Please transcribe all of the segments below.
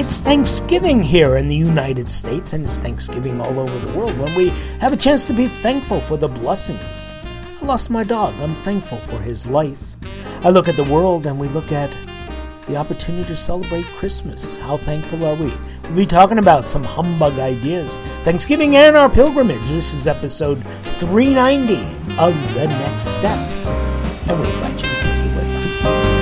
It's Thanksgiving here in the United States, and it's Thanksgiving all over the world when we have a chance to be thankful for the blessings. I lost my dog. I'm thankful for his life. I look at the world and we look at the opportunity to celebrate Christmas. How thankful are we? We'll be talking about some humbug ideas, Thanksgiving and our pilgrimage. This is episode 390 of The Next Step, and we invite you to take it with us.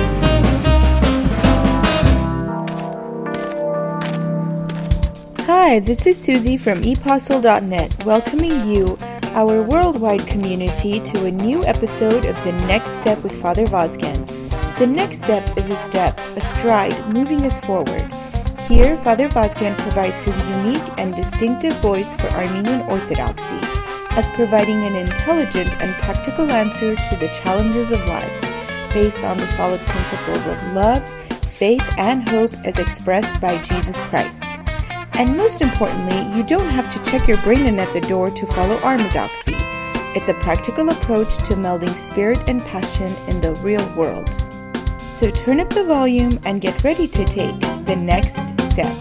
Hi, this is Susie from ePostle.net, welcoming you, our worldwide community, to a new episode of The Next Step with Father Vazgen. The next step is a step, a stride, moving us forward. Here, Father Vazgen provides his unique and distinctive voice for Armenian Orthodoxy, as providing an intelligent and practical answer to the challenges of life, based on the solid principles of love, faith, and hope as expressed by Jesus Christ. And most importantly, you don't have to check your brain in at the door to follow Orthodoxy. It's a practical approach to melding spirit and passion in the real world. So turn up the volume and get ready to take the next step.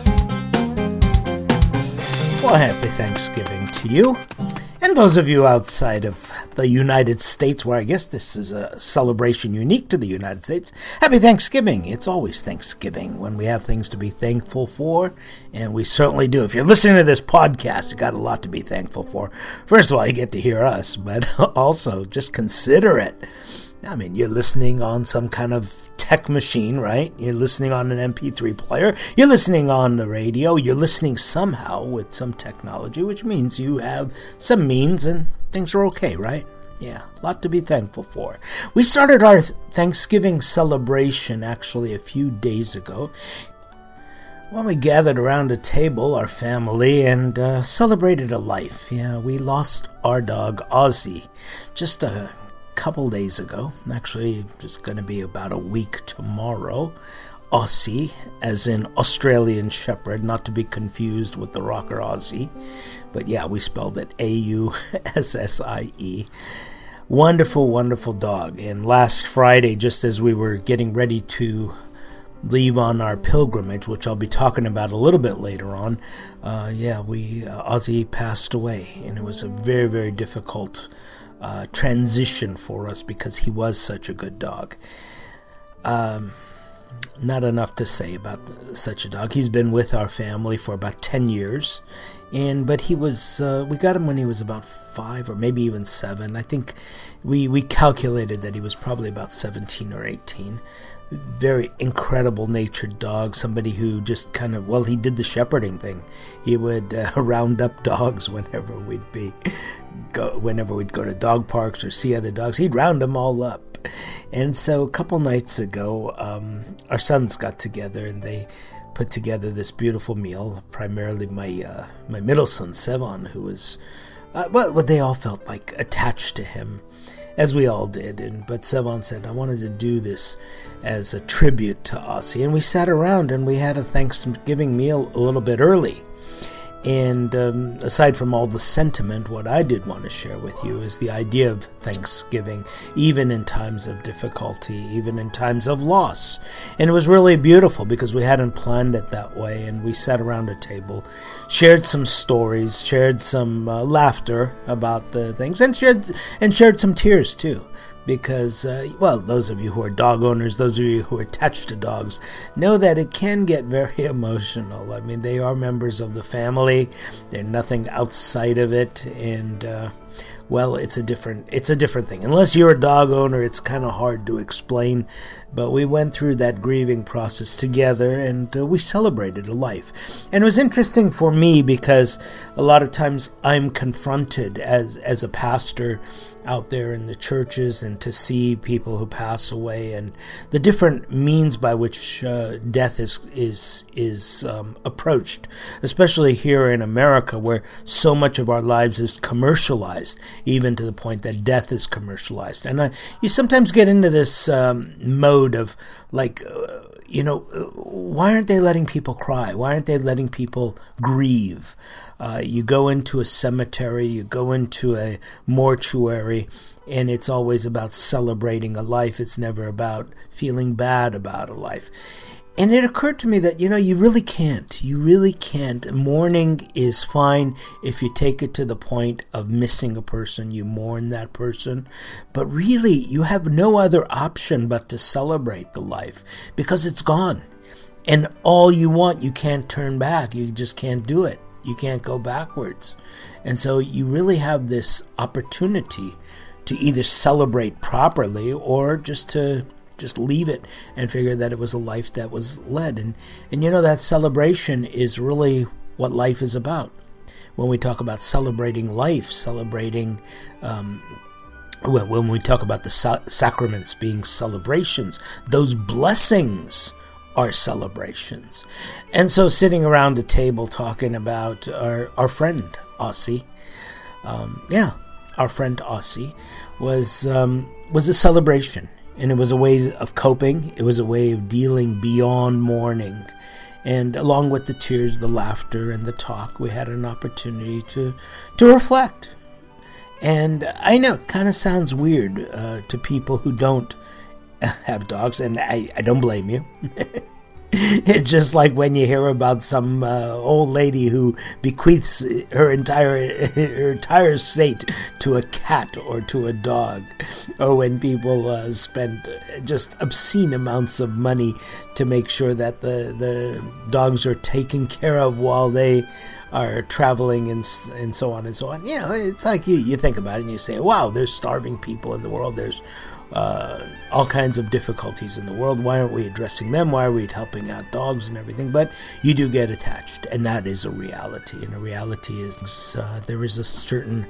Well, happy Thanksgiving to you. And those of you outside of the United States, where I guess this is a celebration unique to the United States, happy Thanksgiving. It's always Thanksgiving when we have things to be thankful for, and we certainly do. If you're listening to this podcast, you got a lot to be thankful for. First of all, you get to hear us, but also just consider it. I mean, you're listening on some kind of tech machine, right? You're listening on an MP3 player. You're listening on the radio. You're listening somehow with some technology, which means you have some means and things are okay, right? Yeah, a lot to be thankful for. We started our Thanksgiving celebration actually a few days ago when we gathered around a table, our family, and celebrated a life. Yeah, we lost our dog, Ozzy, just a couple days ago. Actually, it's going to be about a week tomorrow. Aussie, as in Australian Shepherd, not to be confused with the rocker Aussie. But yeah, we spelled it A-U-S-S-I-E. Wonderful, wonderful dog. And last Friday, just as we were getting ready to leave on our pilgrimage, which I'll be talking about a little bit later on, Ozzy passed away. And it was a very, very difficult transition for us because he was such a good dog. Not enough to say about such a dog. He's been with our family for about 10 years, but he was we got him when he was about 5 or maybe even 7. I think we calculated that he was probably about 17 or 18. Very incredible natured dog, somebody who just kind of, he did the shepherding thing. He would round up dogs whenever we'd go to dog parks or see other dogs. He'd round them all up. And so a couple nights ago, our sons got together and they put together this beautiful meal. Primarily my middle son, Sevon, who was, they all felt like attached to him, as we all did. But Sevon said, I wanted to do this as a tribute to Ozzy. And we sat around and we had a Thanksgiving meal a little bit early. And aside from all the sentiment, what I did want to share with you is the idea of Thanksgiving, even in times of difficulty, even in times of loss. And it was really beautiful because we hadn't planned it that way, and we sat around a table, shared some stories, shared some laughter about the things, and shared some tears too. Because, those of you who are dog owners, those of you who are attached to dogs, know that it can get very emotional. I mean, they are members of the family. They're nothing outside of it. And, it's a different thing. Unless you're a dog owner, it's kind of hard to explain. But we went through that grieving process together, and we celebrated a life. And it was interesting for me because a lot of times I'm confronted as a pastor out there in the churches, and to see people who pass away and the different means by which death is approached, especially here in America, where so much of our lives is commercialized, even to the point that death is commercialized. And you sometimes get into this mode of why aren't they letting people cry? Why aren't they letting people grieve? You go into a cemetery, you go into a mortuary, and it's always about celebrating a life. It's never about feeling bad about a life. And it occurred to me that, you really can't. You really can't. Mourning is fine if you take it to the point of missing a person. You mourn that person. But really, you have no other option but to celebrate the life because it's gone. And all you want, you can't turn back. You just can't do it. You can't go backwards. And so you really have this opportunity to either celebrate properly or just leave it and figure that it was a life that was led. And that celebration is really what life is about. When we talk about celebrating life, celebrating, when we talk about the sacraments being celebrations, those blessings are celebrations. And so sitting around a table talking about our friend Aussie, our friend Aussie was a celebration. And it was a way of coping. It was a way of dealing beyond mourning. And along with the tears, the laughter, and the talk, we had an opportunity to reflect. And I know it kind of sounds weird to people who don't have dogs, and I don't blame you. It's just like when you hear about some old lady who bequeaths her entire estate to a cat or to a dog, or when people spend just obscene amounts of money to make sure that the dogs are taken care of while they are traveling and so on and so on. It's like you think about it and you say, wow, there's starving people in the world. There's all kinds of difficulties in the world. Why aren't we addressing them? Why are we helping out dogs and everything? But you do get attached, and that is a reality. And a reality is there is a certain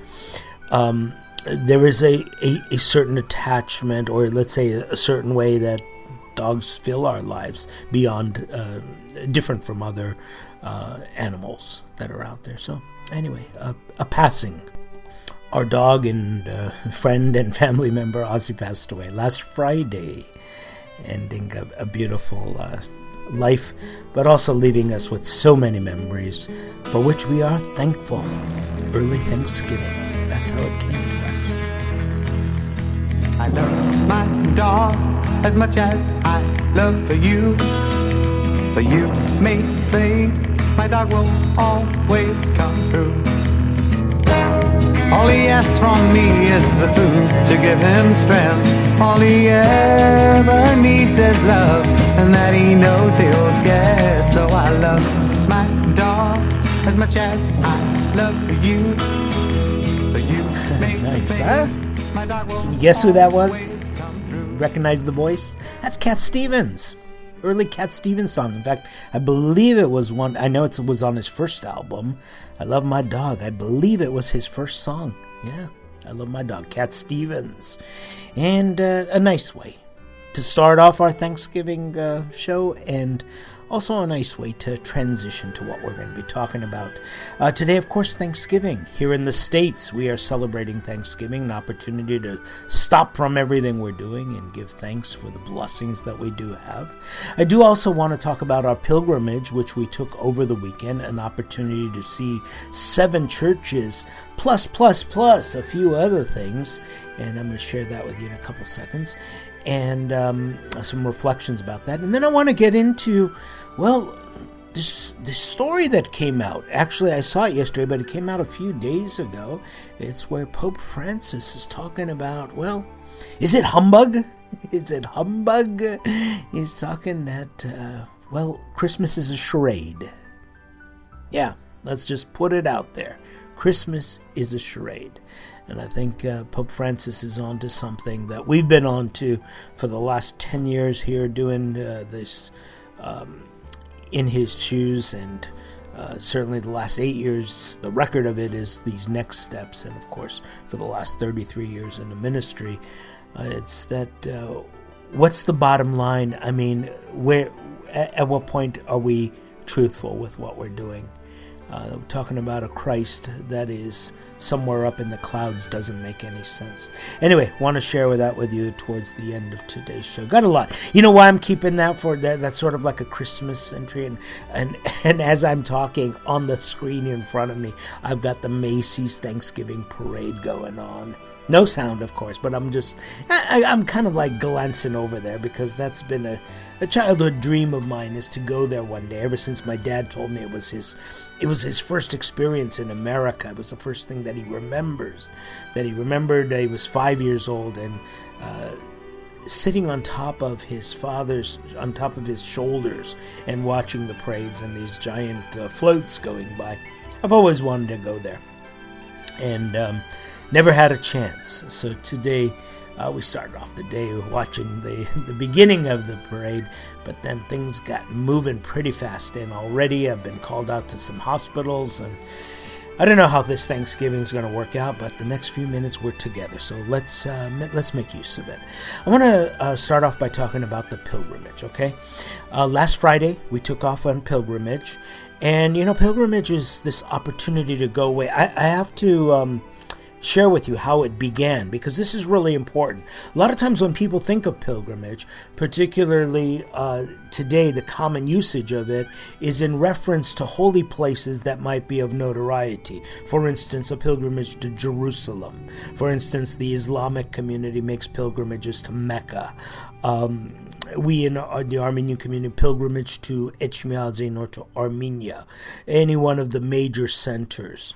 a certain attachment, or let's say a certain way that dogs fill our lives beyond different from other animals that are out there. So anyway, a passing. Our dog and friend and family member, Aussie, passed away last Friday, ending a beautiful life, but also leaving us with so many memories for which we are thankful. Early Thanksgiving, that's how it came to us. I love my dog as much as I love you, but you may think my dog will always come through. All he asks from me is the food to give him strength. All he ever needs is love, and that he knows he'll get. So I love my dog as much as I love you. But you nice, huh? Can you guess who that was? Recognize the voice? That's Cat Stevens. Early Cat Stevens song. In fact, I believe it was one. I know it was on his first album, I Love My Dog. I believe it was his first song. Yeah, I Love My Dog, Cat Stevens. And a nice way to start off our Thanksgiving show, and also a nice way to transition to what we're going to be talking about. Today, of course, Thanksgiving. Here in the States, we are celebrating Thanksgiving, an opportunity to stop from everything we're doing and give thanks for the blessings that we do have. I do also want to talk about our pilgrimage, which we took over the weekend, an opportunity to see 7 churches, plus a few other things, and I'm going to share that with you in a couple seconds, and some reflections about that. And then I want to get into, well, this story that came out. Actually, I saw it yesterday, but it came out a few days ago. It's where Pope Francis is talking about, well, is it humbug? Is it humbug? He's talking that, Christmas is a charade. Yeah, let's just put it out there. Christmas is a charade. And I think Pope Francis is on to something that we've been on to for the last 10 years here, doing this in his shoes, and certainly the last 8 years, the record of it is these next steps. And of course, for the last 33 years in the ministry, it's that what's the bottom line? I mean, at what point are we truthful with what we're doing? Talking about a Christ that is somewhere up in the clouds doesn't make any sense. Anyway, want to share that with you towards the end of today's show. Got a lot. You know why I'm keeping that for that? That's sort of like a Christmas entry. And as I'm talking, on the screen in front of me, I've got the Macy's Thanksgiving Parade going on. No sound, of course, but I'm kind of like glancing over there because that's been a childhood dream of mine, is to go there one day. Ever since my dad told me it was his first experience in America. It was the first thing that he remembers. He was 5 years old and sitting on top of his shoulders and watching the parades and these giant floats going by. I've always wanted to go there, and never had a chance. So today, we started off the day watching the beginning of the parade, but then things got moving pretty fast, and already I've been called out to some hospitals, and I don't know how this Thanksgiving is going to work out, but the next few minutes we're together, so let's make use of it. I want to start off by talking about the pilgrimage, okay? Last Friday, we took off on pilgrimage, and, pilgrimage is this opportunity to go away. I have to share with you how it began, because this is really important. A lot of times when people think of pilgrimage, particularly today, the common usage of it is in reference to holy places that might be of notoriety. For instance, a pilgrimage to Jerusalem. For instance, the Islamic community makes pilgrimages to Mecca. We in the Armenian community pilgrimage to Echmiadzin or to Armenia, any one of the major centers.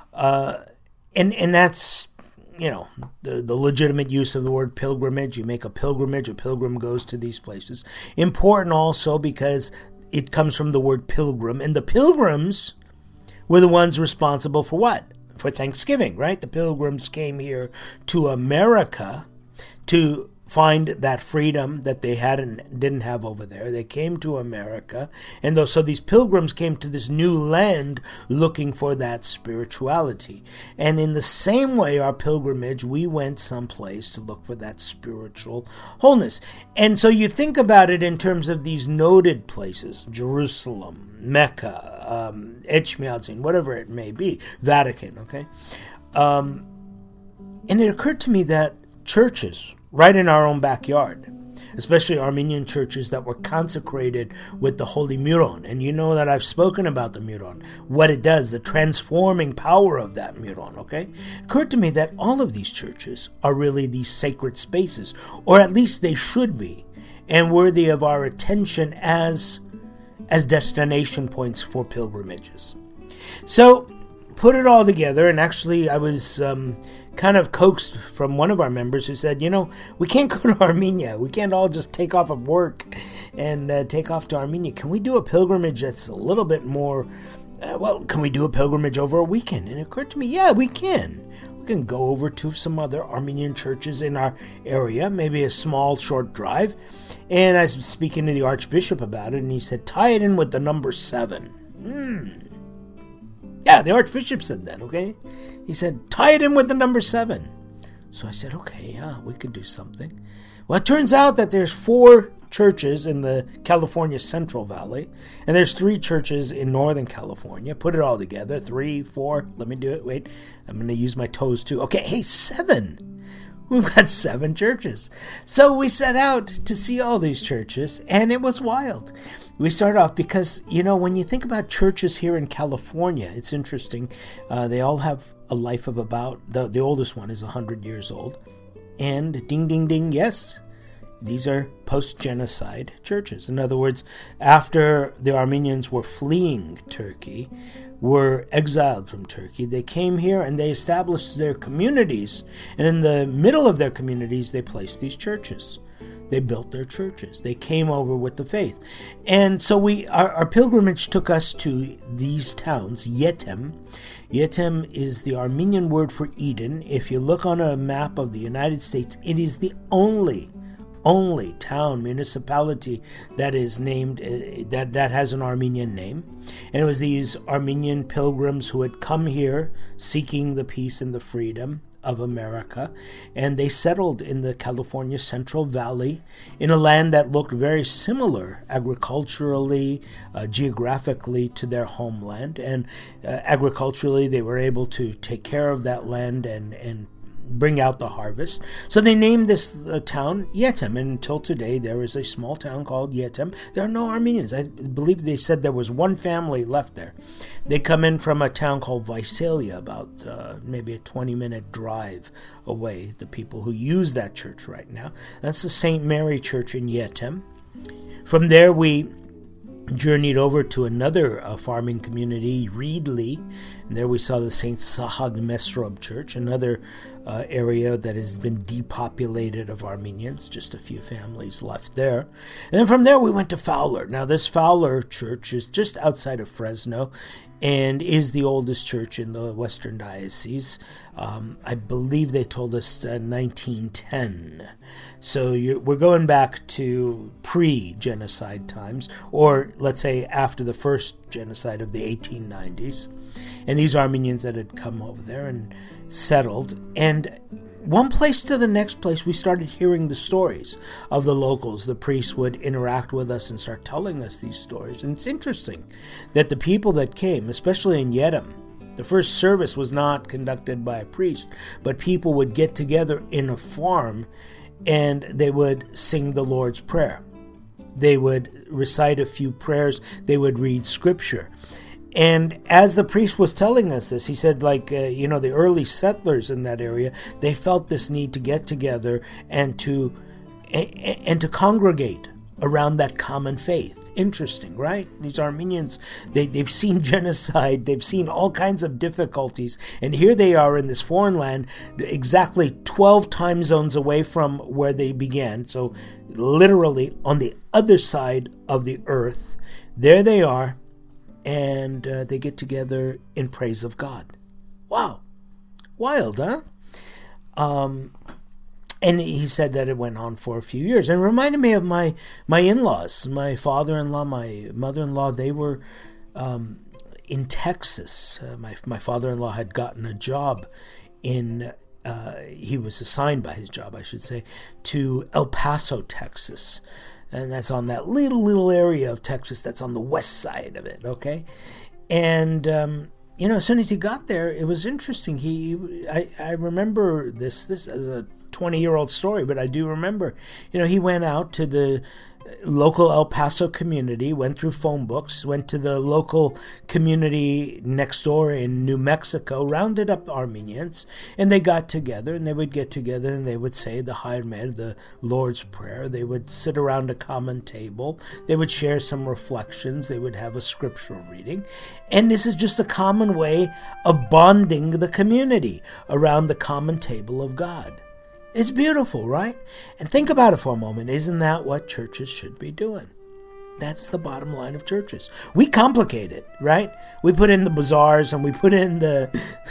And that's, the legitimate use of the word pilgrimage. You make a pilgrimage, a pilgrim goes to these places. Important also because it comes from the word pilgrim, and the pilgrims were the ones responsible for what? For Thanksgiving, right? The pilgrims came here to America to find that freedom that they didn't have over there. They came to America, and so these pilgrims came to this new land looking for that spirituality. And in the same way, our pilgrimage, we went someplace to look for that spiritual wholeness. And so you think about it in terms of these noted places: Jerusalem, Mecca, Echmiadzin, whatever it may be, Vatican, okay? And it occurred to me that churches right in our own backyard, especially Armenian churches that were consecrated with the Holy Miron. And you know that I've spoken about the Miron, what it does, the transforming power of that Miron, okay? It occurred to me that all of these churches are really these sacred spaces, or at least they should be, and worthy of our attention as destination points for pilgrimages. So, put it all together, and actually I was kind of coaxed from one of our members who said, we can't go to Armenia. We can't all just take off of work and take off to Armenia. Can we do a pilgrimage that's a little bit more, can we do a pilgrimage over a weekend? And it occurred to me, yeah, we can. We can go over to some other Armenian churches in our area, maybe a small, short drive. And I was speaking to the Archbishop about it, and he said, tie it in with the number 7. Yeah, the Archbishop said that, okay? He said, tie it in with the number 7. So I said, okay, yeah, we could do something. Well, it turns out that there's 4 churches in the California Central Valley, and there's 3 churches in Northern California. Put it all together, 3, 4, let me do it, wait, I'm going to use my toes too. Okay, hey, 7. We've got 7 churches. So we set out to see all these churches, and it was wild. We start off because, when you think about churches here in California, it's interesting. They all have a life of about, the oldest one is 100 years old. And ding, ding, ding, yes, these are post-genocide churches. In other words, after the Armenians were fleeing Turkey, were exiled from Turkey, they came here and they established their communities. And in the middle of their communities, they placed these churches. They built their churches. They came over with the faith. And so our pilgrimage took us to these towns, Yetem. Yetem is the Armenian word for Eden. If you look on a map of the United States, it is the only town, municipality that is named, that has an Armenian name. And it was these Armenian pilgrims who had come here seeking the peace and the freedom of America, and they settled in the California Central Valley in a land that looked very similar agriculturally, geographically to their homeland, and agriculturally they were able to take care of that land and bring out the harvest. So they named this town Yetem, and until today there is a small town called Yetem. There are no Armenians. I believe they said there was one family left there. They come in from a town called Visalia, about maybe a 20-minute drive away, the people who use that church right now. That's the St. Mary Church in Yetem. From there we journeyed over to another farming community, Reedley, and there we saw the St. Sahag Mesrob Church, another area that has been depopulated of Armenians, just a few families left there. And then from there we went to Fowler. Now this Fowler Church is just outside of Fresno and is the oldest church in the Western Diocese. I believe they told us 1910. So we're going back to pre-genocide times, or let's say after the first genocide of the 1890s. And these Armenians that had come over there and settled. And one place to the next place, we started hearing the stories of the locals. The priests would interact with us and start telling us these stories. And it's interesting that the people that came, especially in Yetem, the first service was not conducted by a priest, but people would get together in a farm and they would sing the Lord's Prayer. They would recite a few prayers. They would read scripture. And as the priest was telling us this, he said, the early settlers in that area, they felt this need to get together and to congregate around that common faith. Interesting, right? These Armenians, they've seen genocide, they've seen all kinds of difficulties, and here they are in this foreign land, exactly 12 time zones away from where they began. So literally on the other side of the earth, there they are. And they get together in praise of God. Wow. Wild, huh? And he said that it went on for a few years. And it reminded me of my in-laws. My father-in-law, my mother-in-law, they were in Texas. My father-in-law had gotten a job in... he was assigned by his job, I should say, to El Paso, Texas. And that's on that little area of Texas that's on the west side of it, okay? And, as soon as he got there, it was interesting. I remember this as a 20-year-old story, but I do remember, he went out to the local El Paso community, went through phone books, went to the local community next door in New Mexico, rounded up Armenians, and they got together, and they would get together, and they would say the Hamed, the Lord's Prayer. They would sit around a common table. They would share some reflections. They would have a scriptural reading. And this is just a common way of bonding the community around the common table of God. It's beautiful, right? And think about it for a moment. Isn't that what churches should be doing? That's the bottom line of churches. We complicate it, right? We put in the bazaars, and we put in the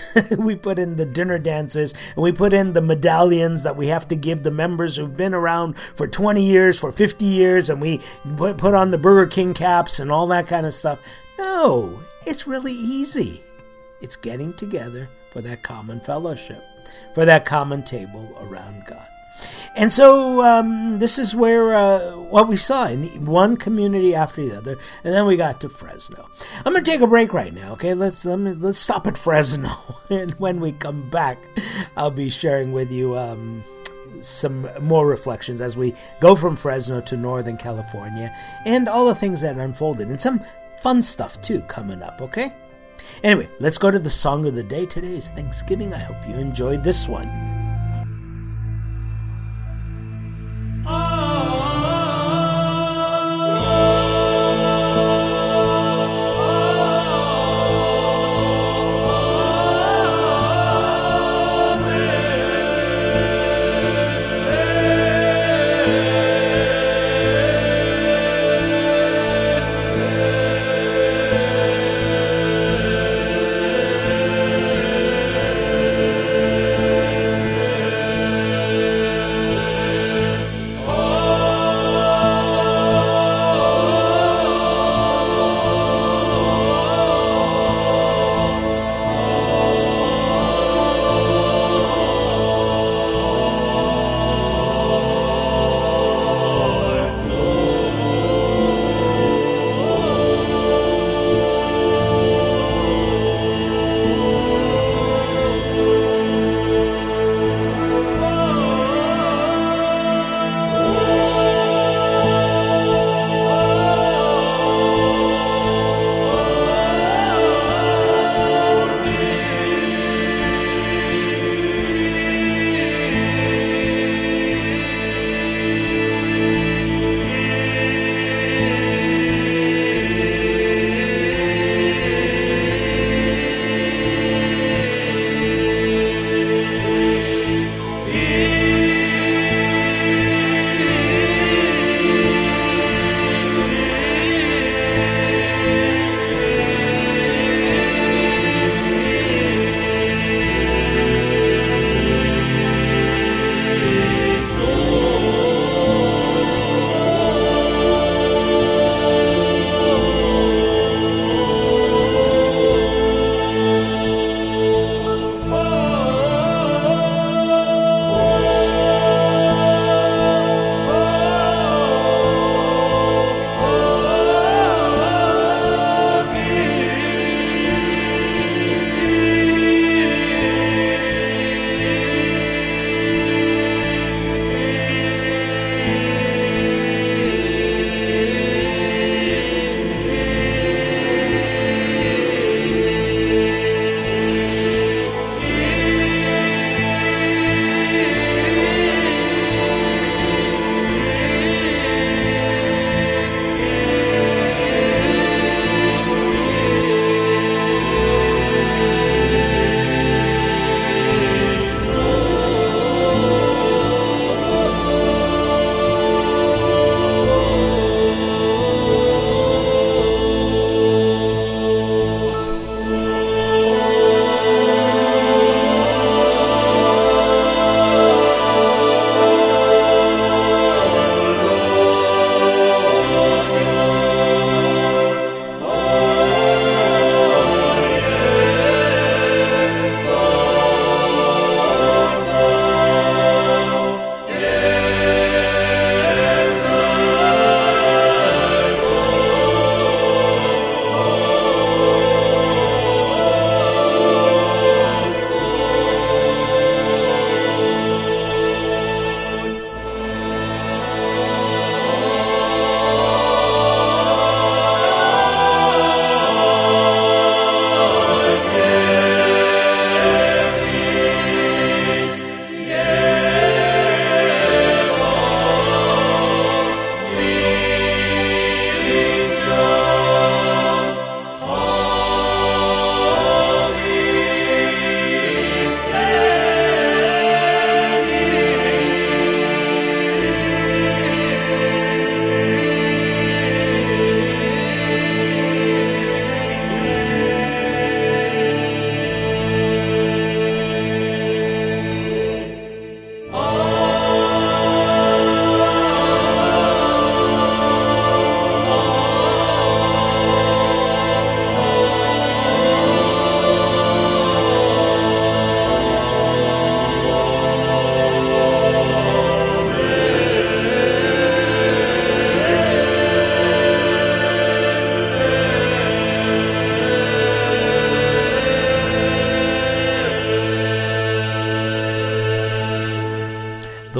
dinner dances, and we put in the medallions that we have to give the members who've been around for 20 years, for 50 years, and we put on the Burger King caps and all that kind of stuff. No, it's really easy. It's getting together for that common fellowship, for that common table around God. And so this is where what we saw in one community after the other, and then we got to Fresno. I'm going to take a break right now, okay? Let's stop at Fresno, and when we come back, I'll be sharing with you some more reflections as we go from Fresno to Northern California, and all the things that unfolded, and some fun stuff too coming up, okay? Anyway, let's go to the song of the day. Today is Thanksgiving. I hope you enjoyed this one.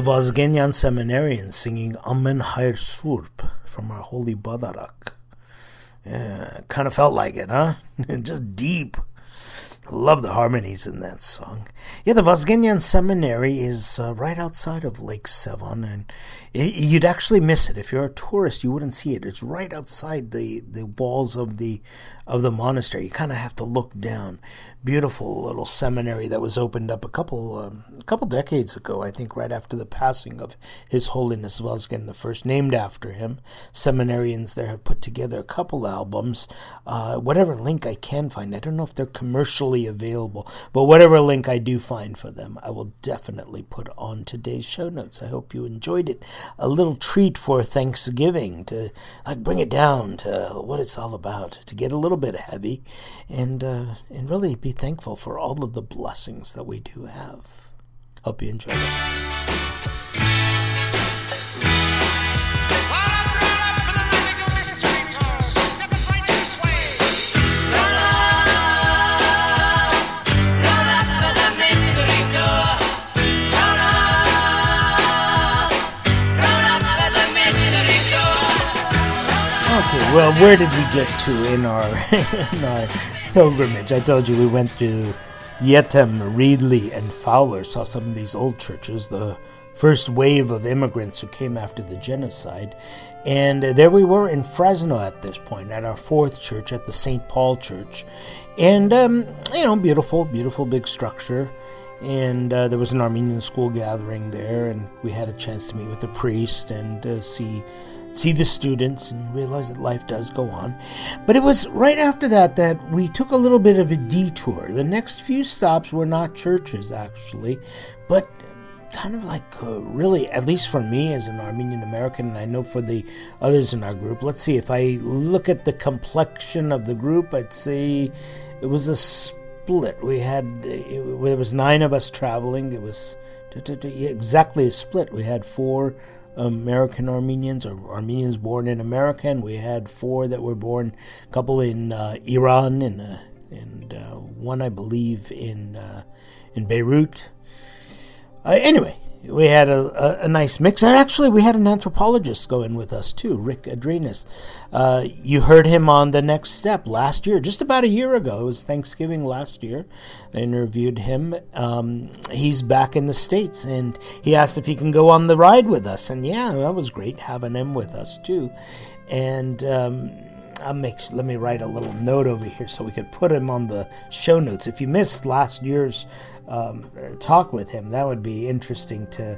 the Vazgenyan seminarians singing Amen Hayr Surp from our Holy Badarak. Yeah, kind of felt like it, huh? Just deep. I love the harmonies in that song. Yeah, the Vazgenyan Seminary is right outside of Lake Sevan, and you'd actually miss it. If you're a tourist, you wouldn't see it. It's right outside the walls of the monastery. You kind of have to look down. Beautiful little seminary that was opened up a couple decades ago, I think, right after the passing of His Holiness Vazgen I, named after him. Seminarians there have put together a couple albums. Whatever link I can find, I don't know if they're commercially available, but whatever link I do find for them, I will definitely put on today's show notes. I hope you enjoyed it. A little treat for Thanksgiving to bring it down to what it's all about, to get a little bit heavy and really be thankful for all of the blessings that we do have. Hope you enjoy it. Okay, well, where did we get to in our pilgrimage? I told you we went to Yetem, Reedley, and Fowler, saw some of these old churches, the first wave of immigrants who came after the genocide. And there we were in Fresno at this point, at our fourth church, at the St. Paul Church. And, beautiful big structure. And there was an Armenian school gathering there, and we had a chance to meet with the priest and see the students and realize that life does go on. But it was right after that we took a little bit of a detour. The next few stops were not churches, actually, but kind of like really, at least for me as an Armenian American, and I know for the others in our group, let's see, if I look at the complexion of the group, I'd say it was a split. There was 9 of us traveling. It was exactly a split. We had 4 American Armenians, or Armenians born in America, and we had 4 that were born, a couple in Iran, and one, I believe, in Beirut. Anyway, we had a nice mix, and actually we had an anthropologist go in with us too, Rick Adrenas. You heard him on The Next Step last year, just about a year ago. It was Thanksgiving last year. I interviewed him. He's back in the States, and he asked if he can go on the ride with us, and yeah, that was great having him with us too. And let me write a little note over here so we could put him on the show notes. If you missed last year's talk with him, that would be interesting to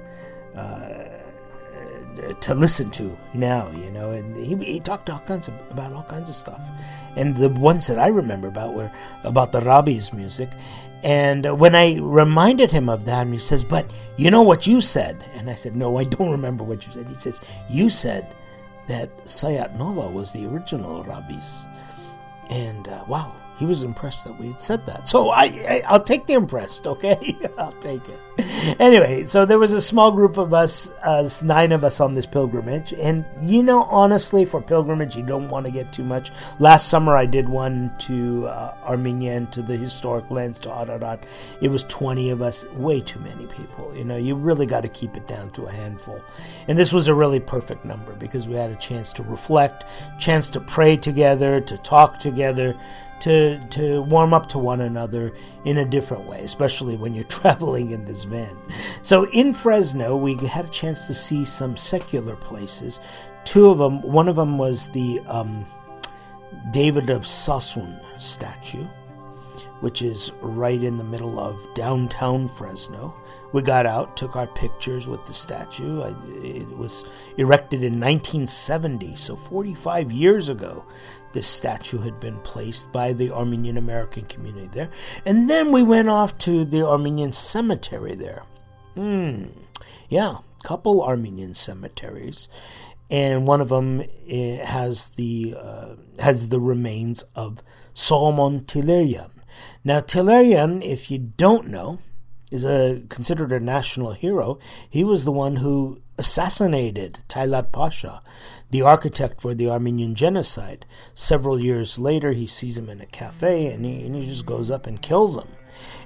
listen to now, and he talked about all kinds of stuff, and the ones that I remember about were about the Rabbi's music. And when I reminded him of that, and he says, "But you know what you said?" And I said, "No, I don't remember what you said." He says, "You said that Sayat Nova was the original Rabbi's." And wow, he was impressed that we had said that. So I'll take the impressed, okay? I'll take it. Anyway, so there was a small group of us, 9 of us on this pilgrimage. And, honestly, for pilgrimage, you don't want to get too much. Last summer, I did one to Armenia and to the historic lands, to Ararat. It was 20 of us, way too many people. You really got to keep it down to a handful. And this was a really perfect number because we had a chance to reflect, chance to pray together, to talk together, to warm up to one another in a different way, especially when you're traveling in this van. So in Fresno, we had a chance to see some secular places. 2 of them, one of them was the David of Sassoon statue, which is right in the middle of downtown Fresno. We got out, took our pictures with the statue. It was erected in 1970, so 45 years ago. This statue had been placed by the Armenian American community there. And then we went off to the Armenian cemetery there. Yeah, couple Armenian cemeteries. And one of them has the remains of Solomon Tehlirian. Now, Tehlirian, if you don't know, is considered a national hero. He was the one who assassinated Taylat Pasha, the architect for the Armenian genocide. Several years later, he sees him in a cafe, and he just goes up and kills him.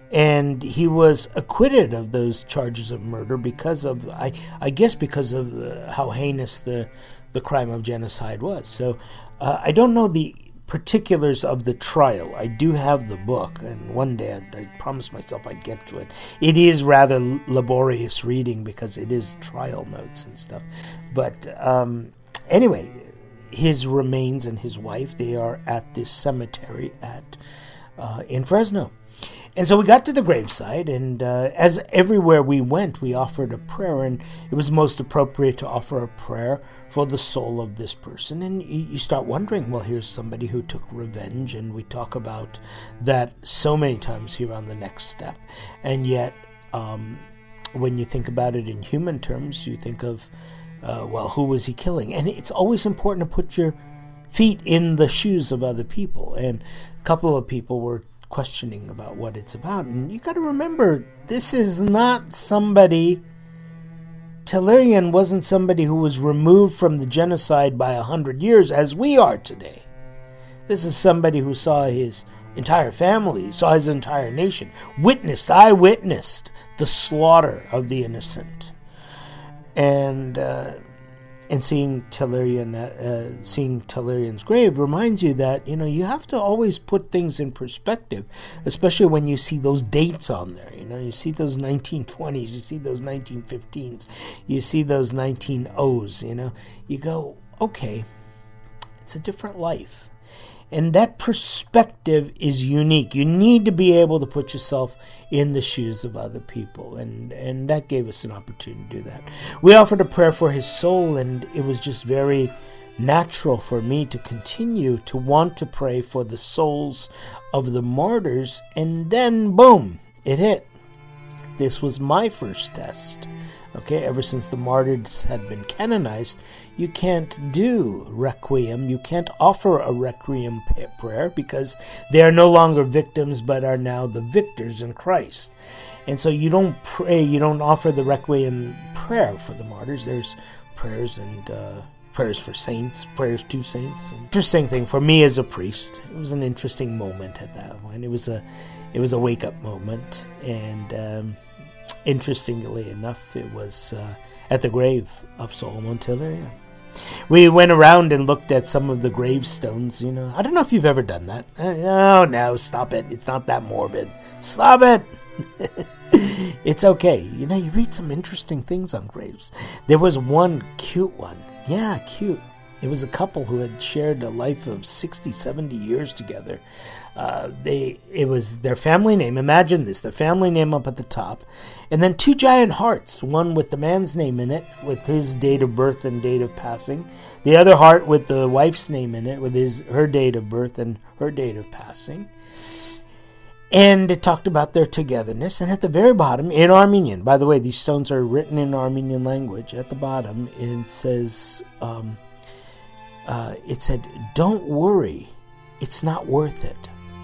And he was acquitted of those charges of murder because of, I guess, because of how heinous the crime of genocide was. So I don't know the particulars of the trial. I do have the book, and one day I promised myself I'd get to it. It is rather laborious reading because it is trial notes and stuff. But anyway, his remains and his wife, they are at this cemetery in Fresno. And so we got to the graveside, and as everywhere we went, we offered a prayer, and it was most appropriate to offer a prayer for the soul of this person. And you start wondering, well, here's somebody who took revenge, and we talk about that so many times here on The Next Step. And yet, when you think about it in human terms, you think of, well, who was he killing? And it's always important to put your feet in the shoes of other people. And a couple of people were questioning about what it's about. And you got to remember, this is not somebody, Tellerian wasn't somebody who was removed from the genocide by 100 years as we are today. This is somebody who saw his entire family, saw his entire nation, eyewitnessed the slaughter of the innocent. And seeing Tellerian's grave reminds you that, you have to always put things in perspective, especially when you see those dates on there. You see those 1920s, you see those 1915s, you see those 1900s, you go, okay, it's a different life. And that perspective is unique. You need to be able to put yourself in the shoes of other people. And that gave us an opportunity to do that. We offered a prayer for his soul, and it was just very natural for me to continue to want to pray for the souls of the martyrs. And then, boom, it hit. This was my first test. Okay, ever since the martyrs had been canonized, you can't do requiem. You can't offer a requiem prayer because they are no longer victims but are now the victors in Christ. And so you don't pray, you don't offer the requiem prayer for the martyrs. There's prayers and prayers for saints, prayers to saints. Interesting thing for me as a priest, it was an interesting moment at that point. It was a wake-up moment, and interestingly enough, it was at the grave of Solomon Tellerian. We went around and looked at some of the gravestones, I don't know if you've ever done that. No, stop it. It's not that morbid. Stop it. It's okay. You read some interesting things on graves. There was one cute one. Yeah, cute. It was a couple who had shared a life of 60, 70 years together. It was their family name. Imagine this, their family name up at the top. And then two giant hearts, one with the man's name in it, with his date of birth and date of passing. The other heart with the wife's name in it, with her date of birth and her date of passing. And it talked about their togetherness. And at the very bottom, in Armenian, by the way, these stones are written in Armenian language. At the bottom, it says, it said, "Don't worry, it's not worth it."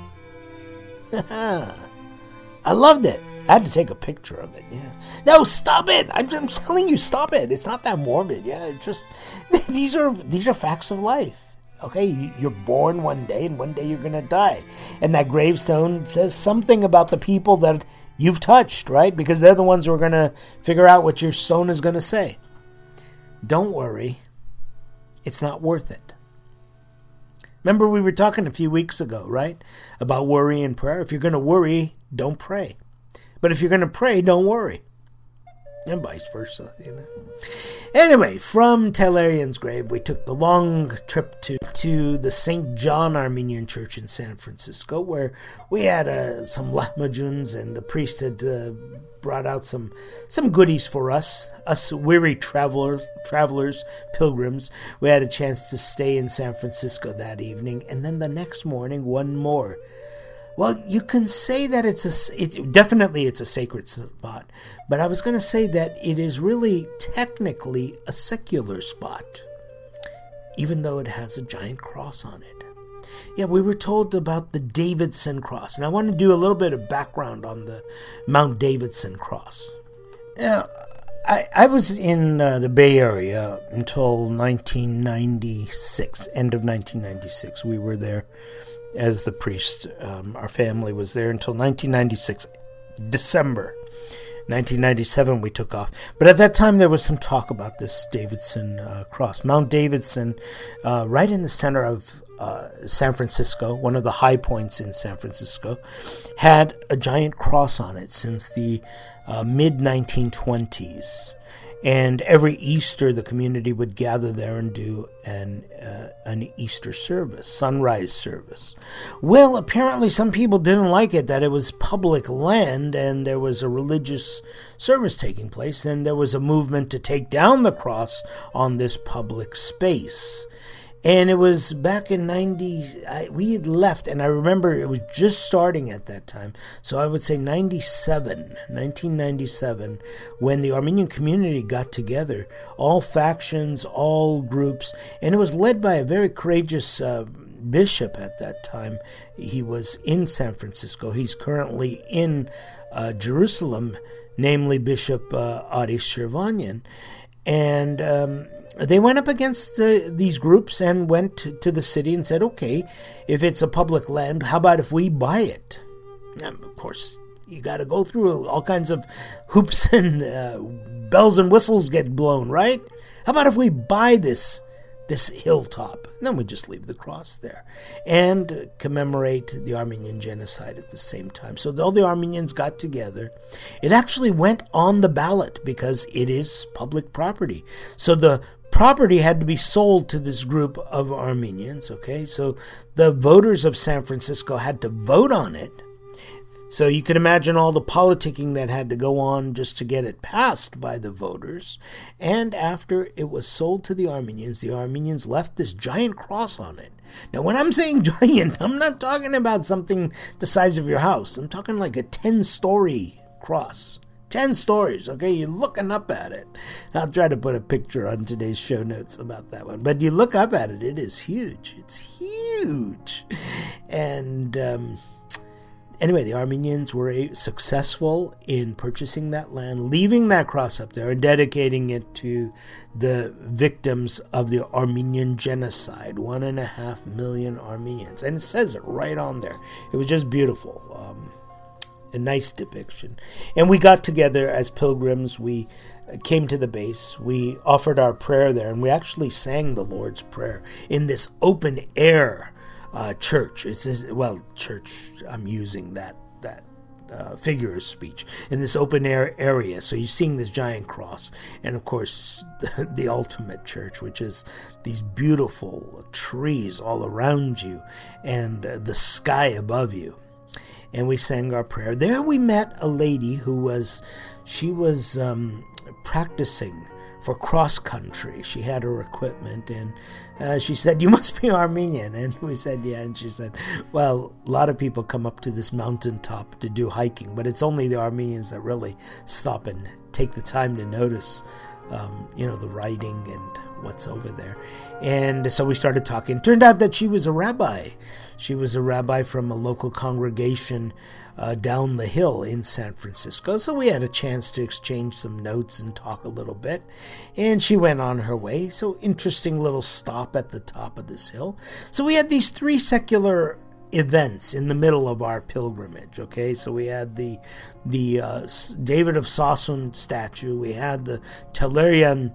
I loved it. I had to take a picture of it. Yeah. No, stop it. I'm telling you, stop it. It's not that morbid. Yeah, it's just these are facts of life. Okay, you're born one day, and one day you're gonna die, and that gravestone says something about the people that you've touched, right? Because they're the ones who are gonna figure out what your stone is gonna say. Don't worry, it's not worth it. Remember, we were talking a few weeks ago, right, about worry and prayer. If you're going to worry, don't pray. But if you're going to pray, don't worry. And vice versa, Anyway, from Tellerian's grave, we took the long trip to the St. John Armenian Church in San Francisco, where we had some lahmajuns, and the priest had brought out some goodies for us weary travelers, pilgrims. We had a chance to stay in San Francisco that evening, and then the next morning, one more. Well, you can say that it's a sacred spot, but I was going to say that it is really technically a secular spot, even though it has a giant cross on it. Yeah, we were told about the Davidson Cross, and I want to do a little bit of background on the Mount Davidson Cross. I was in the Bay Area until 1996, end of 1996. We were there as the priest. Our family was there until 1996. December 1997 we took off. But at that time there was some talk about this Davidson cross. Mount Davidson, right in the center of San Francisco, one of the high points in San Francisco, had a giant cross on it since the mid-1920s. And every Easter, the community would gather there and do an Easter service, sunrise service. Well, apparently some people didn't like it, that it was public land and there was a religious service taking place, and there was a movement to take down the cross on this public space. And it was back in we had left, and I remember it was just starting at that time. So I would say 1997, when the Armenian community got together, all factions, all groups, and it was led by a very courageous bishop at that time. He was in San Francisco. He's currently in Jerusalem, namely Bishop Aris Shirvanyan. And they went up against these groups and went to the city and said, okay, if it's a public land, how about if we buy it? And of course, you got to go through all kinds of hoops and bells and whistles get blown, right? How about if we buy this hilltop? And then we just leave the cross there and commemorate the Armenian genocide at the same time. So all the Armenians got together. It actually went on the ballot because it is public property. So the property had to be sold to this group of Armenians, okay? So the voters of San Francisco had to vote on it. So you can imagine all the politicking that had to go on just to get it passed by the voters. And after it was sold to the Armenians left this giant cross on it. Now, when I'm saying giant, I'm not talking about something the size of your house. I'm talking like a 10-story cross. 10 stories, okay? You're looking up at it. I'll try to put a picture on today's show notes about that one. But you look up at it, it is huge. It's huge. And anyway, the Armenians were successful in purchasing that land, leaving that cross up there, and dedicating it to the victims of the Armenian genocide, 1.5 million Armenians. And it says it right on there. It was just beautiful. A nice depiction. And we got together as pilgrims. We came to the base. We offered our prayer there, and we actually sang the Lord's Prayer in this open air church. Church, I'm using that figure of speech, in this open air area. So you're seeing this giant cross, and of course the ultimate church, which is these beautiful trees all around you and the sky above you. And we sang our prayer. There we met a lady who was practicing for cross country. She had her equipment, and she said, "You must be Armenian." And we said, "Yeah." And she said, "Well, a lot of people come up to this mountaintop to do hiking, but it's only the Armenians that really stop and take the time to notice, the writing and what's over there." And so we started talking. Turned out that she was a rabbi. She was a rabbi from a local congregation down the hill in San Francisco. So we had a chance to exchange some notes and talk a little bit. And she went on her way. So interesting little stop at the top of this hill. So we had these 3 secular events in the middle of our pilgrimage, okay? So we had the David of Sassoon statue. We had the Tellurian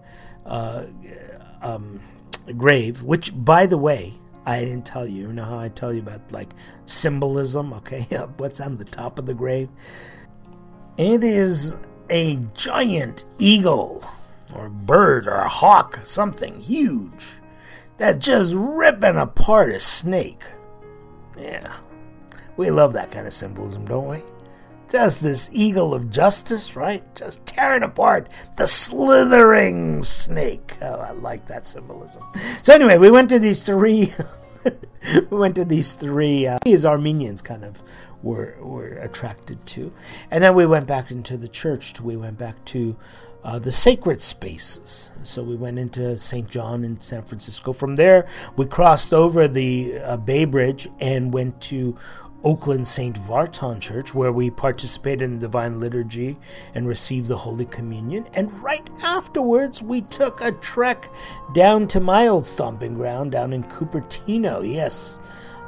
grave, which, by the way, I didn't tell you. You know how I tell you about, like, symbolism, okay? What's on the top of the grave? It is a giant eagle or bird or a hawk, something huge, that's just ripping apart a snake. Yeah, we love that kind of symbolism, don't we? Just this eagle of justice, right? Just tearing apart the slithering snake. Oh, I like that symbolism. So anyway, we went to these 3... as Armenians kind of were attracted to. And then we went back into the church. We went back to the sacred spaces. So we went into St. John in San Francisco. From there, we crossed over the Bay Bridge and went to Oakland St. Vartan Church, where we participated in the Divine Liturgy and received the Holy Communion. And right afterwards, we took a trek down to my old stomping ground down in Cupertino. Yes,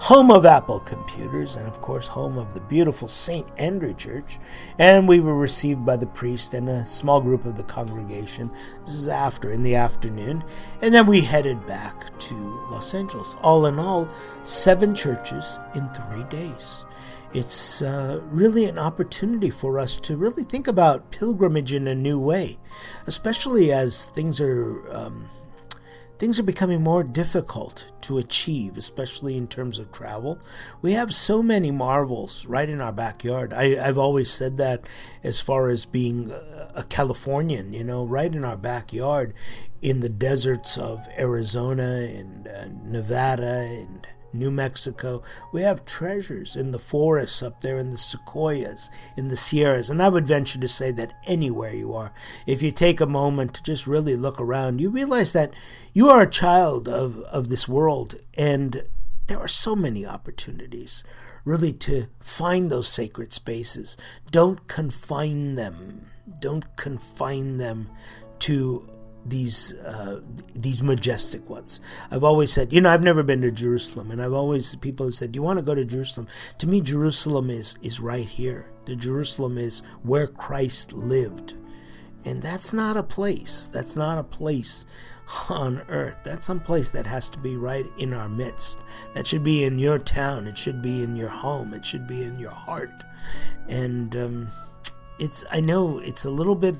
home of Apple Computers, and of course home of the beautiful St. Andrew Church. And we were received by the priest and a small group of the congregation. This is in the afternoon. And then we headed back to Los Angeles. All in all, 7 churches in 3 days. It's really an opportunity for us to really think about pilgrimage in a new way, especially as things are becoming more difficult to achieve, especially in terms of travel. We have so many marvels right in our backyard. I've always said that as far as being a Californian, right in our backyard, in the deserts of Arizona and Nevada and New Mexico. We have treasures in the forests up there, in the sequoias, in the Sierras. And I would venture to say that anywhere you are, if you take a moment to just really look around, you realize that you are a child of this world. And there are so many opportunities really to find those sacred spaces. Don't confine them. Don't confine them to these majestic ones. I've always said, I've never been to Jerusalem, and people have said, you want to go to Jerusalem? To me, Jerusalem is right here. The Jerusalem is where Christ lived. And that's not a place. That's not a place on earth. That's some place that has to be right in our midst. That should be in your town. It should be in your home. It should be in your heart. And I know it's a little bit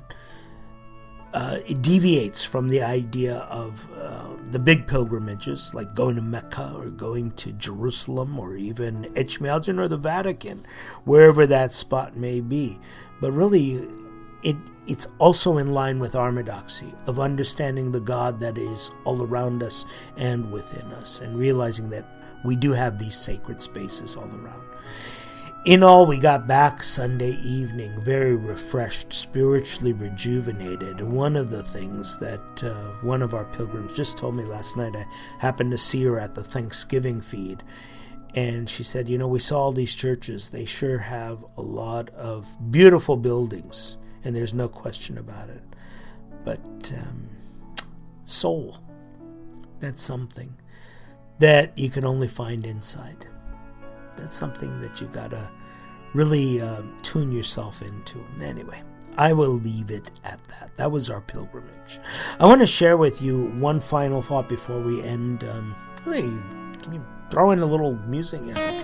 it deviates from the idea of the big pilgrimages, like going to Mecca or going to Jerusalem or even Etchmiadzin or the Vatican, wherever that spot may be. But really, it's also in line with orthodoxy of understanding the God that is all around us and within us, and realizing that we do have these sacred spaces all around. In all, we got back Sunday evening very refreshed, spiritually rejuvenated. One of the things that one of our pilgrims just told me last night, I happened to see her at the Thanksgiving feed, and she said, we saw all these churches. They sure have a lot of beautiful buildings, and there's no question about it. But soul, that's something that you can only find inside. That's something that you gotta really tune yourself into. Anyway, I will leave it at that. That was our pilgrimage. I want to share with you one final thought before we end. Hey, can you throw in a little music? Yeah, okay.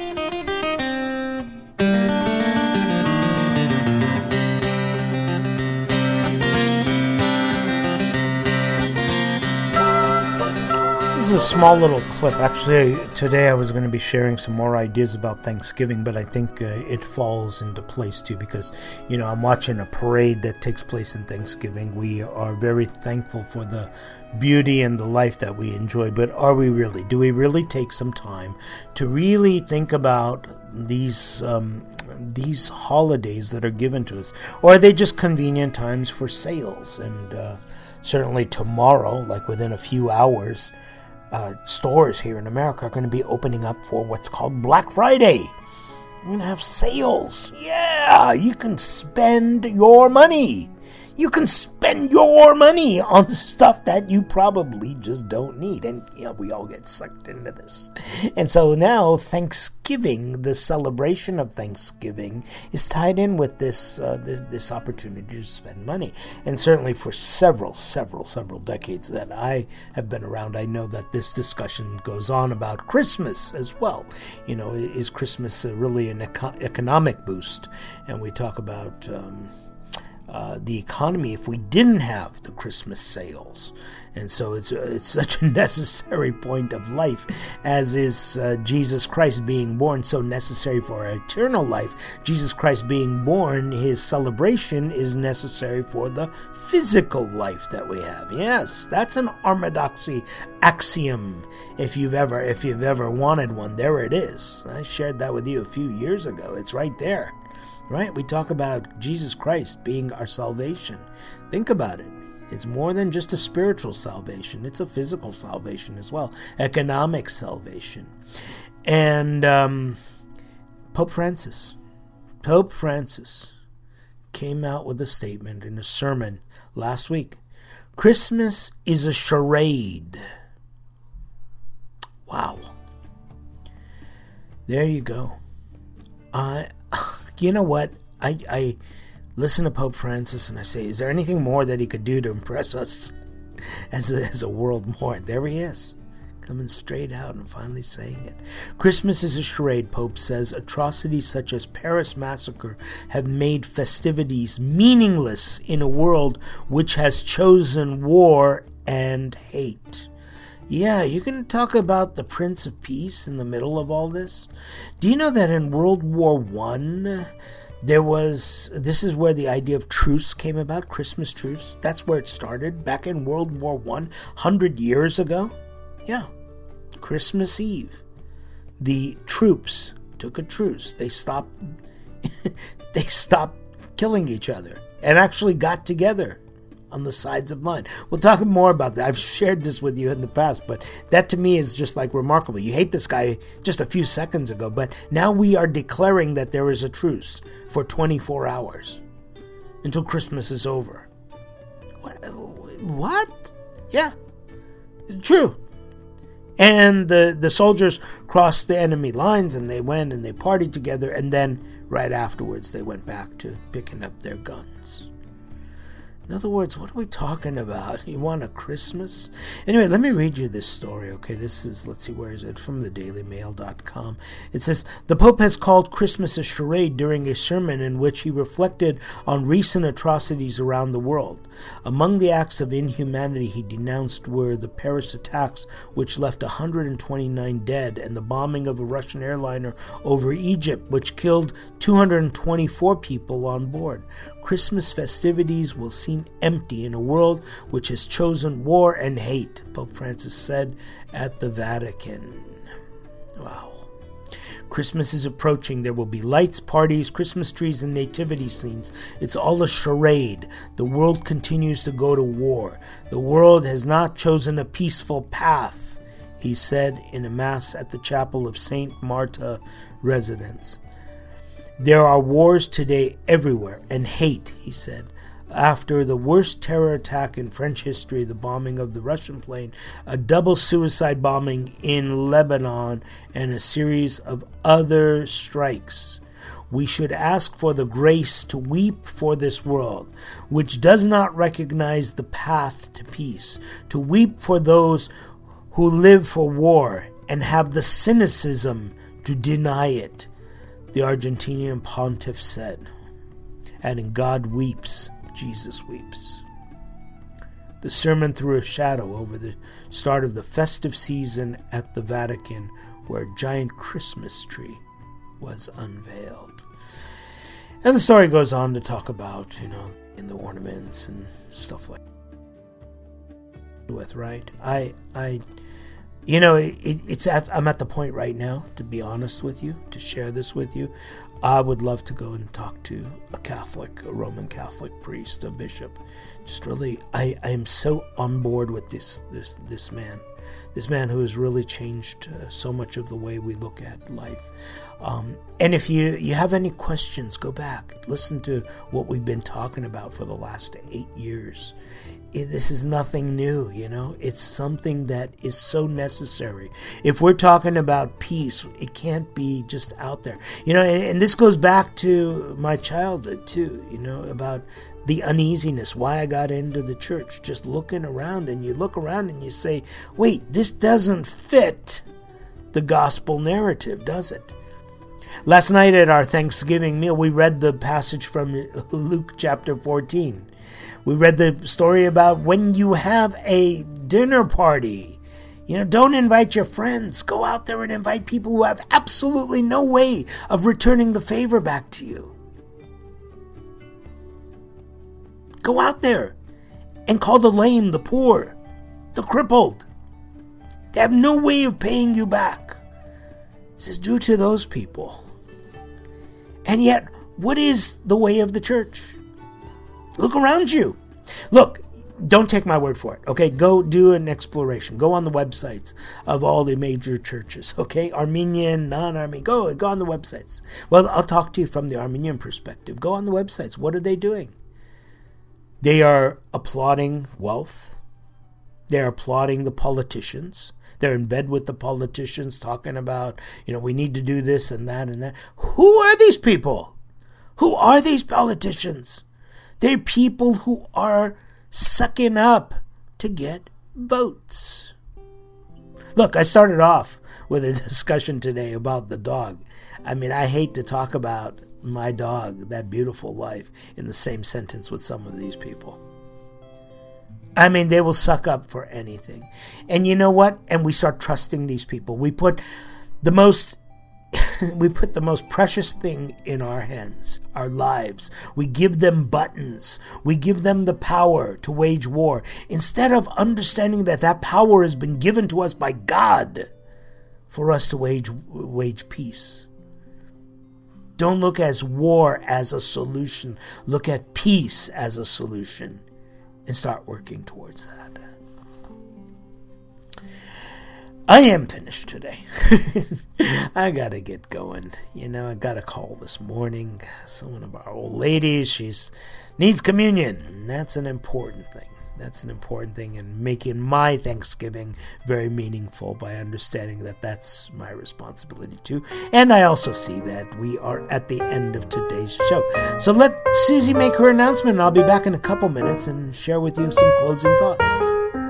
This is a small little clip. Actually, today I was going to be sharing some more ideas about Thanksgiving, but I think it falls into place too because, I'm watching a parade that takes place in Thanksgiving. We are very thankful for the beauty and the life that we enjoy, but are we really? Do we really take some time to really think about these holidays that are given to us? Or are they just convenient times for sales? And certainly tomorrow, like within a few hours, stores here in America are going to be opening up for what's called Black Friday. We're going to have sales. Yeah, you can spend your money. You can spend your money on stuff that you probably just don't need. And we all get sucked into this. And so now Thanksgiving, the celebration of Thanksgiving, is tied in with this opportunity to spend money. And certainly for several decades that I have been around, I know that this discussion goes on about Christmas as well. Is Christmas really an economic boost? And we talk about the economy if we didn't have the Christmas sales. And so it's such a necessary point of life, as is Jesus Christ being born, so necessary for our eternal life. Jesus Christ being born, his celebration is necessary for the physical life that we have. Yes, that's an orthodoxy axiom. If you've ever wanted one, there it is. I shared that with you a few years ago. It's right there. Right? We talk about Jesus Christ being our salvation. Think about it. It's more than just a spiritual salvation. It's a physical salvation as well. Economic salvation. And Pope Francis came out with a statement in a sermon last week. Christmas is a charade. Wow. There you go. You know what? I listen to Pope Francis and I say, is there anything more that he could do to impress us as a world more? There he is, coming straight out and finally saying it. Christmas is a charade, Pope says. Atrocities such as Paris massacre have made festivities meaningless in a world which has chosen war and hate. Yeah, you can talk about the Prince of Peace in the middle of all this. Do you know that in World War I, this is where the idea of truce came about, Christmas truce. That's where it started, back in World War I, 100 years ago. Yeah, Christmas Eve. The troops took a truce. They stopped killing each other and actually got together on the sides of line. We'll talk more about that. I've shared this with you in the past, but that to me is just like remarkable. You hate this guy just a few seconds ago, but now we are declaring that there is a truce for 24 hours until Christmas is over. What? Yeah, true. And the soldiers crossed the enemy lines and they went and they partied together, and then right afterwards they went back to picking up their guns. In other words, what are we talking about? You want a Christmas? Anyway, let me read you this story, okay? This is, let's see, where is it? From thedailymail.com. It says, the Pope has called Christmas a charade during a sermon in which he reflected on recent atrocities around the world. Among the acts of inhumanity he denounced were the Paris attacks, which left 129 dead, and the bombing of a Russian airliner over Egypt, which killed 224 people on board. Christmas festivities will seem empty in a world which has chosen war and hate, Pope Francis said at the Vatican. Wow. Christmas is approaching. There will be lights, parties, Christmas trees, and nativity scenes. It's all a charade. The world continues to go to war. The world has not chosen a peaceful path, he said in a mass at the chapel of St. Marta residence. There are wars today everywhere, and hate, he said. After the worst terror attack in French history, the bombing of the Russian plane, a double suicide bombing in Lebanon, and a series of other strikes, we should ask for the grace to weep for this world, which does not recognize the path to peace, to weep for those who live for war and have the cynicism to deny it, the Argentinian pontiff said, adding, God weeps, Jesus weeps. The sermon threw a shadow over the start of the festive season at the Vatican, where a giant Christmas tree was unveiled. And the story goes on to talk about, in the ornaments and stuff like that. With, right? I'm at the point right now, to be honest with you, to share this with you. I would love to go and talk to a Roman Catholic priest, a bishop. Just really, I am so on board with this man who has really changed so much of the way we look at life. And if you have any questions, go back, listen to what we've been talking about for the last 8 years. This is nothing new, It's something that is so necessary. If we're talking about peace, it can't be just out there. And this goes back to my childhood too, about the uneasiness, why I got into the church. Just looking around, and you look around and you say, wait, this doesn't fit the gospel narrative, does it? Last night at our Thanksgiving meal, we read the passage from Luke chapter 14. We read the story about when you have a dinner party, don't invite your friends. Go out there and invite people who have absolutely no way of returning the favor back to you. Go out there and call the lame, the poor, the crippled. They have no way of paying you back. It says, do to those people. And yet, what is the way of the church? Look around you. Look, don't take my word for it, okay? Go do an exploration. Go on the websites of all the major churches, okay? Armenian, non-Armenian. Go on the websites. Well, I'll talk to you from the Armenian perspective. Go on the websites. What are they doing? They are applauding wealth. They are applauding the politicians. They're in bed with the politicians talking about, we need to do this and that and that. Who are these people? Who are these politicians? They're people who are sucking up to get votes. Look, I started off with a discussion today about the dog. I mean, I hate to talk about my dog, that beautiful life, in the same sentence with some of these people. I mean, they will suck up for anything. And you know what? And we start trusting these people. We put the most precious thing in our hands, our lives. We give them buttons. We give them the power to wage war, instead of understanding that power has been given to us by God for us to wage peace. Don't look at war as a solution. Look at peace as a solution and start working towards that. I am finished today. I gotta get going. I got a call this morning. One of our old ladies, she's needs communion. And that's an important thing. That's an important thing in making my Thanksgiving very meaningful by understanding that that's my responsibility too. And I also see that we are at the end of today's show. So let Susie make her announcement, and I'll be back in a couple minutes and share with you some closing thoughts.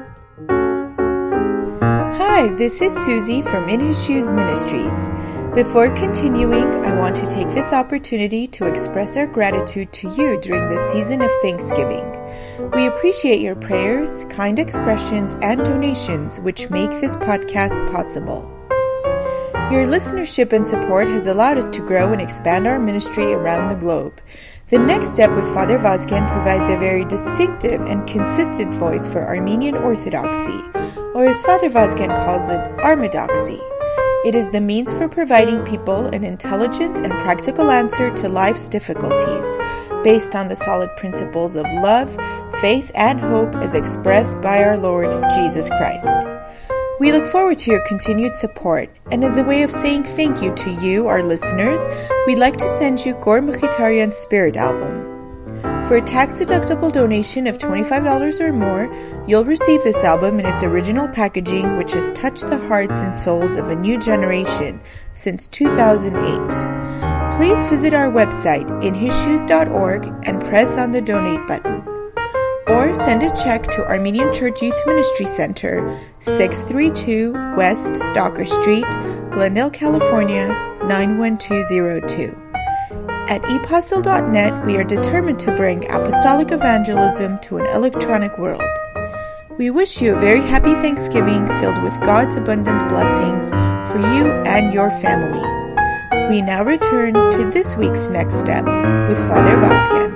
Hi, this is Susie from In His Shoes Ministries. Before continuing, I want to take this opportunity to express our gratitude to you during the season of Thanksgiving. We appreciate your prayers, kind expressions, and donations which make this podcast possible. Your listenership and support has allowed us to grow and expand our ministry around the globe. The Next Step with Father Vazgen provides a very distinctive and consistent voice for Armenian Orthodoxy, or as Father Vazgen calls it, Armedoxy. It is the means for providing people an intelligent and practical answer to life's difficulties, based on the solid principles of love, faith, and hope as expressed by our Lord Jesus Christ. We look forward to your continued support, and as a way of saying thank you to you, our listeners, we'd like to send you Gor Mkhitaryan's Spirit album. For a tax-deductible donation of $25 or more, you'll receive this album in its original packaging, which has touched the hearts and souls of a new generation since 2008. Please visit our website, inhisshoes.org, and press on the donate button. Or send a check to Armenian Church Youth Ministry Center, 632 West Stalker Street, Glendale, California, 91202. At epostle.net, we are determined to bring apostolic evangelism to an electronic world. We wish you a very happy Thanksgiving filled with God's abundant blessings for you and your family. We now return to this week's Next Step with Father Vazgen.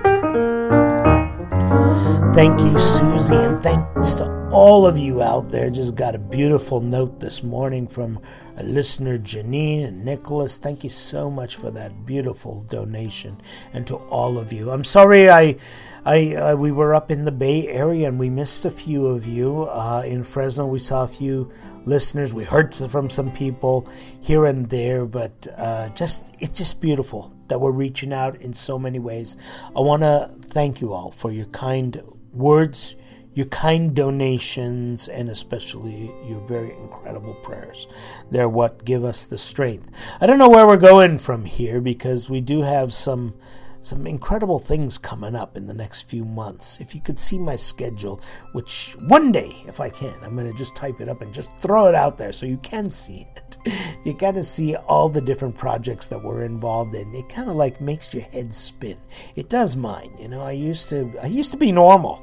Thank you, Susie, and thanks to all of you out there. Just got a beautiful note this morning from a listener, Janine and Nicholas. Thank you so much for that beautiful donation, and to all of you. I'm sorry we were up in the Bay Area and we missed a few of you. In Fresno, we saw a few listeners. We heard from some people here and there, but it's just beautiful that we're reaching out in so many ways. I want to thank you all for your kind words, your kind donations, and especially your very incredible prayers. They're what give us the strength. I don't know where we're going from here, because we do have some incredible things coming up in the next few months. If you could see my schedule, which one day, if I can, I'm going to just type it up and just throw it out there so you can see it. You kind of see all the different projects that we're involved in. It kind of like makes your head spin. It does mine. I used to be normal.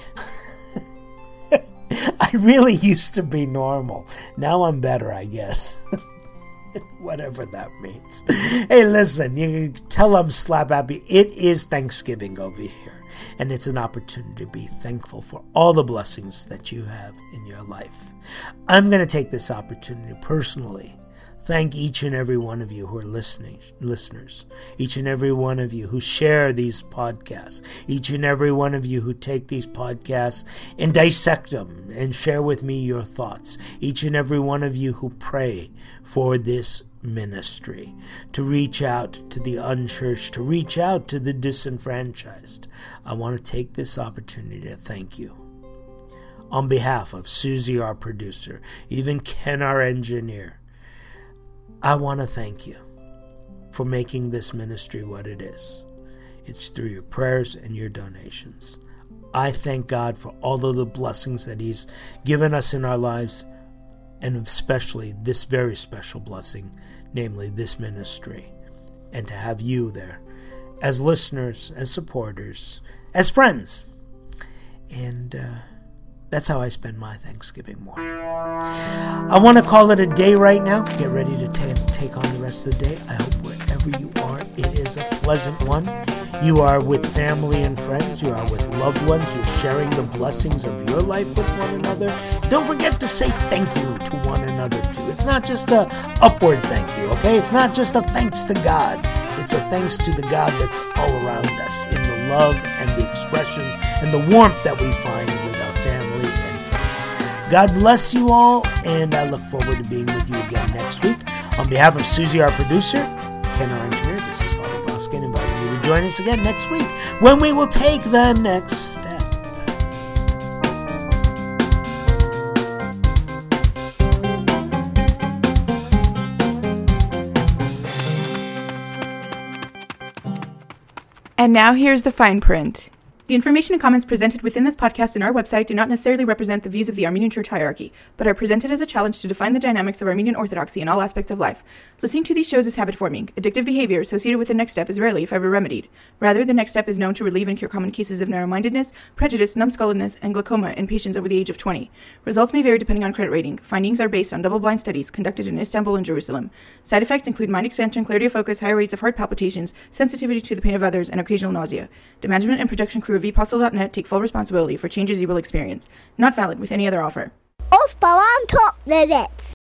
I really used to be normal. Now I'm better, I guess. Whatever that means. Hey, listen, you can tell I'm slap happy. It is Thanksgiving over here, and it's an opportunity to be thankful for all the blessings that you have in your life. I'm going to take this opportunity personally. Thank each and every one of you who are listeners, each and every one of you who share these podcasts, each and every one of you who take these podcasts and dissect them and share with me your thoughts, each and every one of you who pray for this ministry, to reach out to the unchurched, to reach out to the disenfranchised. I want to take this opportunity to thank you. on behalf of Susie, our producer, even Ken, our engineer, I want to thank you for making this ministry what it is. It's through your prayers and your donations. I thank God for all of the blessings that He's given us in our lives, and especially this very special blessing, namely this ministry, and to have you there as listeners, as supporters, as friends. And that's how I spend my Thanksgiving morning. I want to call it a day right now. Get ready to take on the rest of the day. I hope wherever you are, it is a pleasant one. You are with family and friends. You are with loved ones. You're sharing the blessings of your life with one another. Don't forget to say thank you to one another, too. It's not just a upward thank you, okay? It's not just a thanks to God. It's a thanks to the God that's all around us in the love and the expressions and the warmth that we find with our family and friends. God bless you all, and I look forward to being with you again next week. On behalf of Susie, our producer, Ken, our engineer, this is Father Voskin inviting you to join us again next week when we will take the next step. And now here's the fine print. The information and comments presented within this podcast and our website do not necessarily represent the views of the Armenian Church hierarchy, but are presented as a challenge to define the dynamics of Armenian Orthodoxy in all aspects of life. Listening to these shows is habit-forming. Addictive behavior associated with the next step is rarely, if ever, remedied. Rather, the next step is known to relieve and cure common cases of narrow-mindedness, prejudice, numbskulledness, and glaucoma in patients over the age of 20. Results may vary depending on credit rating. Findings are based on double-blind studies conducted in Istanbul and Jerusalem. Side effects include mind expansion, clarity of focus, higher rates of heart palpitations, sensitivity to the pain of others, and occasional nausea. The management and production crew of ePostal.net take full responsibility for changes you will experience. Not valid with any other offer. Of Balan Top Limits.